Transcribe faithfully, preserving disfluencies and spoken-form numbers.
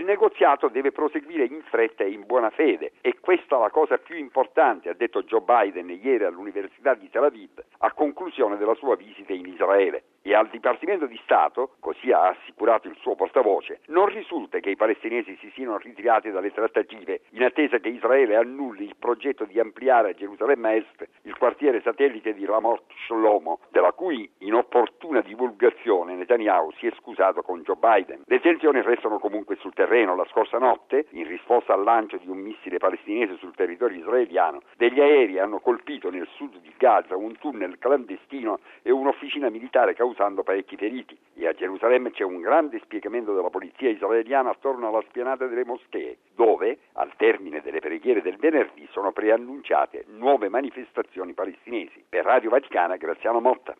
negoziato deve proseguire in fretta e in buona fede e questa è la cosa più importante, ha detto Joe Biden ieri all'Università di Tel Aviv a conclusione della sua visita in Israele. E al Dipartimento di Stato, così ha assicurato il suo portavoce, non risulta che i palestinesi si siano ritirati dalle trattative in attesa che Israele annulli il progetto di ampliare a Gerusalemme Est il quartiere satellite di Ramat Shlomo, della cui inopportuna divulgazione Netanyahu si è scusato con Joe Biden. Le tensioni restano comunque sul terreno. La scorsa notte, in risposta al lancio di un missile palestinese sul territorio israeliano, degli aerei hanno colpito nel sud di Gaza un tunnel clandestino e un'officina militare causando parecchi feriti. E a Gerusalemme c'è un grande spiegamento della polizia israeliana attorno alla spianata delle moschee, dove, al termine delle preghiere del venerdì, sono preannunciate nuove manifestazioni palestinesi. Per Radio Vaticana, Graziano Motta.